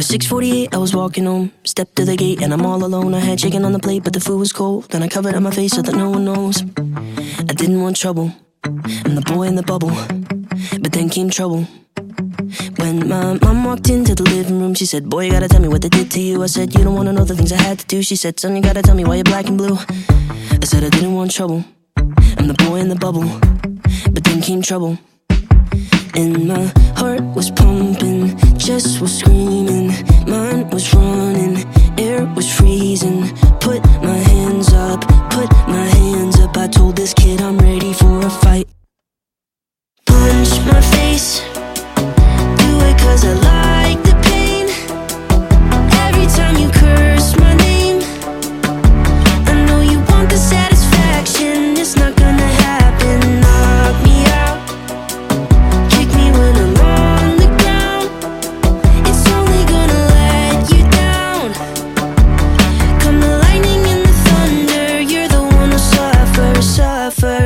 6:48, I was walking home. Stepped to the gate and I'm all alone. I had chicken on the plate, but the food was cold. Then I covered up my face so that no one knows. I didn't want trouble. I'm the boy in the bubble. But then came trouble. When my mom walked into the living room, she said, "Boy, you gotta tell me what they did to you." I said, "You don't wanna know the things I had to do." She said, "Son, you gotta tell me why you're black and blue." I said I didn't want trouble. I'm the boy in the bubble. But then came trouble. And my heart was pumping, chest was screaming, mind was running, air was freezing. Put my hands up, put my hands up. I told this kid I'm ready for a fight. Punch my face, do it 'cause I like the pain. Every time you curse my name, I know you want the satisfaction. It's not gonna happen. Knock me out, kick me when I'm on the ground. It's only gonna let you down. Come the lightning and the thunder, you're the one who suffer.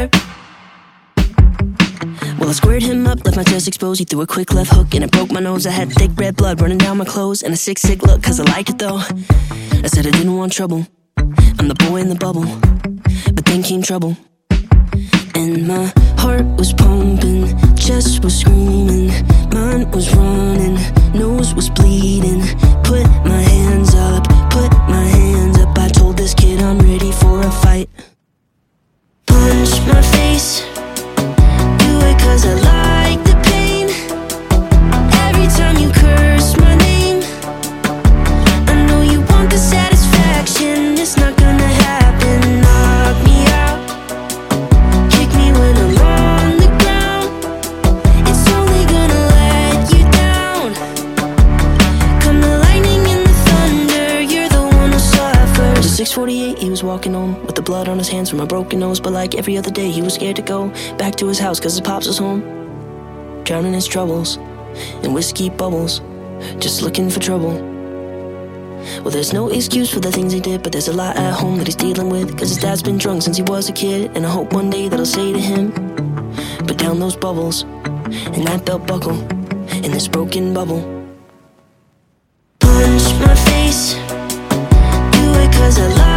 Well, I squared him up, left my chest exposed. He threw a quick left hook and it broke my nose. I had thick red blood running down my clothes and a sick look 'cause I liked it though. I said I didn't want trouble. I'm the boy in the bubble. But then came trouble. And my heart was pumping, chest was screaming, mind was running, nose was bleeding. Put my hands up, put my hands up. I told this kid I'm ready for a fight. Punch my face, do it 'cause I like the pain. Every time you curse my name, I know you want the satisfaction. It's not gonna happen. Knock me out, kick me when I'm on the ground. It's only gonna let you down. Come the lightning and the thunder, you're the one who suffers. At 6:48, he was walking home with the blood on his hands from a broken nose. But like every other day, he was scared to go back to his house 'cause his pops was home, drowning his troubles in whiskey bubbles, just looking for trouble. Well, there's no excuse for the things he did, but there's a lot at home that he's dealing with 'cause his dad's been drunk since he was a kid. And I hope one day that I'll say to him, "Put down those bubbles and that belt buckle in this broken bubble." Punch my face, do it 'cause I love